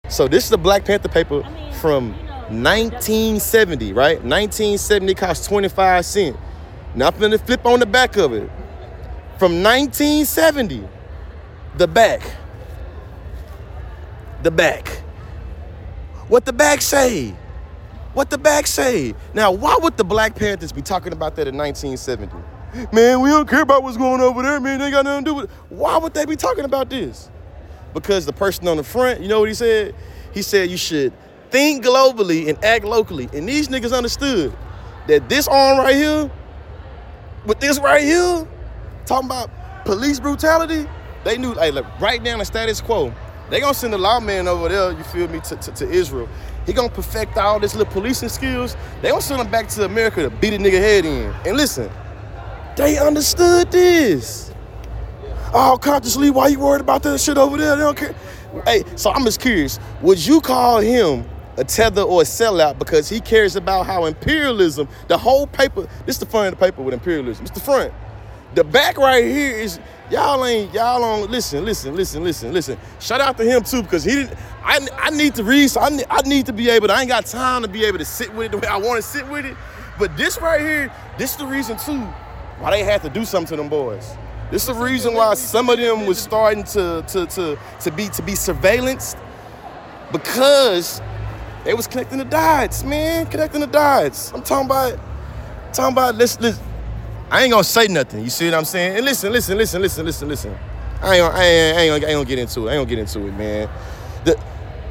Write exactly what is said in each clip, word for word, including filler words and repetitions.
So this is the Black Panther paper from nineteen seventy, right? nineteen seventy cost twenty-five cents. Now I'm finna flip on the back of it. From nineteen seventy, the back. The back. What the back say? What the back say? Now, why would the Black Panthers be talking about that in nineteen seventy? Man, we don't care about what's going on over there, man. They ain't got nothing to do with it. Why would they be talking about this? Because the person on the front, you know what he said? He said you should think globally and act locally. And these niggas understood that this arm right here, with this right here, talking about police brutality, they knew, like, like right down the status quo. They gonna send a lawman over there, you feel me, to, to, to Israel. He gonna perfect all this little policing skills. They gonna send him back to America to beat a nigga head in. And listen, they understood this. Oh, consciously, why you worried about that shit over there? They don't care. Hey, so I'm just curious, would you call him a tether or a sellout because he cares about how imperialism, the whole paper, this is the front of the paper with imperialism, it's the front. The back right here is, y'all ain't, y'all don't, listen, listen, listen, listen, listen. Shout out to him too, because he didn't, I, I need to read, so I need, I need to be able to, I ain't got time to be able to sit with it the way I want to sit with it. But this right here, this is the reason too why they had to do something to them boys. This is the reason why some of them was starting to, to, to, to be, to be surveillanced, because they was connecting the dots, man, connecting the dots. I'm talking about, talking about, let's, let's, I ain't gonna say nothing, you see what I'm saying? And listen, listen, listen, listen, listen, listen. I ain't gonna, I ain't, I ain't, gonna, I ain't gonna get into it. I ain't gonna get into it, man. The,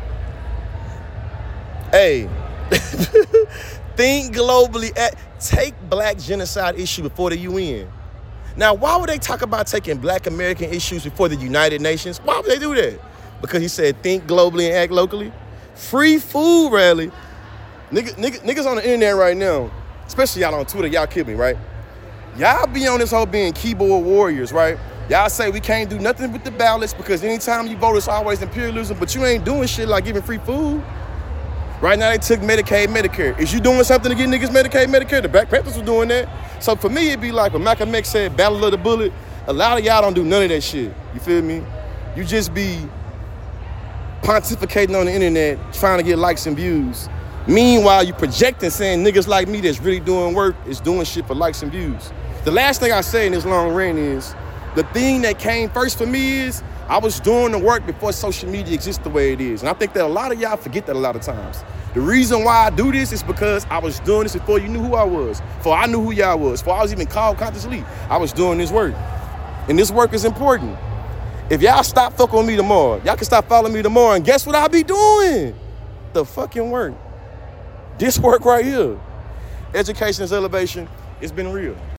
hey, think globally. At, take black genocide issue before the U N. Now, why would they talk about taking black American issues before the United Nations? Why would they do that? Because he said think globally and act locally. Free food rally. Nigga, nigga, niggas on the internet right now, especially y'all on Twitter, y'all kill me, right? Y'all be on this whole being keyboard warriors, right? Y'all say we can't do nothing with the ballots because anytime you vote, it's always imperialism, but you ain't doing shit like giving free food. Right now, they took Medicaid, Medicare. Is you doing something to get niggas Medicaid, Medicare? The Black Panthers were doing that. So for me, it'd be like when Malcolm X said, battle of the bullet, a lot of y'all don't do none of that shit. You feel me? You just be pontificating on the internet, trying to get likes and views. Meanwhile, you projecting saying niggas like me that's really doing work is doing shit for likes and views. The last thing I say in this long rant is, the thing that came first for me is, I was doing the work before social media exists the way it is. And I think that a lot of y'all forget that a lot of times. The reason why I do this is because I was doing this before you knew who I was, before I knew who y'all was, before I was even called consciously. I was doing this work. And this work is important. If y'all stop fucking with me tomorrow, y'all can stop following me tomorrow, and guess what I'll be doing? The fucking work. This work right here. Education is elevation. It's been real.